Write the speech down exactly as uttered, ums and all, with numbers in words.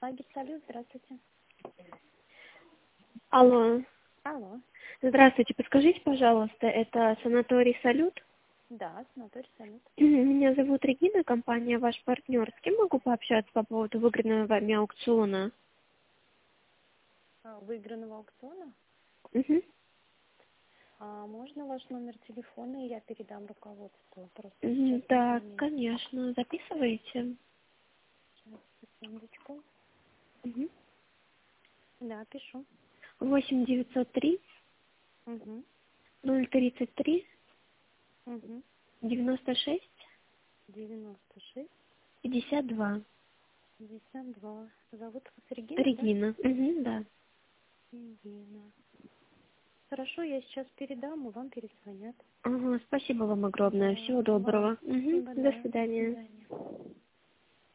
Лагерь «Салют», здравствуйте. Алло. Алло. Здравствуйте, подскажите, пожалуйста, это санаторий «Салют»? Да, санаторий «Салют». Меня зовут Регина, компания «Ваш партнер». С кем могу пообщаться по поводу выигранного вами аукциона? А, Выигранного аукциона? Угу. А можно ваш номер телефона, и я передам руководству? Просто сейчас не Да, заметила. конечно. Записываете? Сейчас, секундочку. Угу. Да, пишу. восемь девятьсот три Угу. ноль тридцать три Угу. девяносто шесть девяносто шесть пятьдесят два. пятьдесят два. Зовут вас Регина, да? Регина. Угу, да. Регина. Хорошо, я сейчас передам, и вам перезвонят. Ага, спасибо вам огромное. Да, Всего вам доброго. Угу. спасибо, До да. До свидания. свидания.